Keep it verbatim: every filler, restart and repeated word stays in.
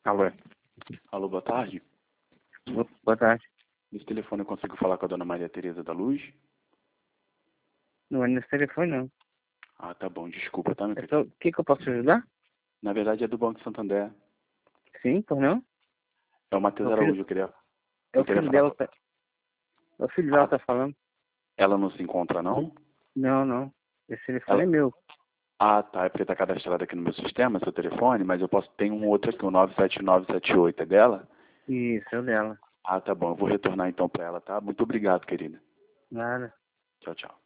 Alô, Alô, boa tarde. boa tarde. Nesse telefone eu consigo falar com a dona Maria Tereza da Luz? Não é nesse telefone, não. Ah, tá bom, desculpa, tá, meu É querido? só... O que que eu posso te ajudar? Na verdade é do Banco Santander. Sim, por não? É o É Matheus o Araújo, filho, eu queria, é eu o queria filho falar dela, com... tá... É o filho dela Ah, que tá falando. ela não se encontra, não? Não, não. Esse telefone Ela... é meu. Ah, tá, é porque tá cadastrado aqui no meu sistema, seu telefone, mas eu posso... Tem um outro aqui, o nove sete nove sete oito, é dela? Isso, é o dela. Ah, tá bom, eu vou retornar então pra ela, tá? Muito obrigado, querida. Nada. Tchau, tchau.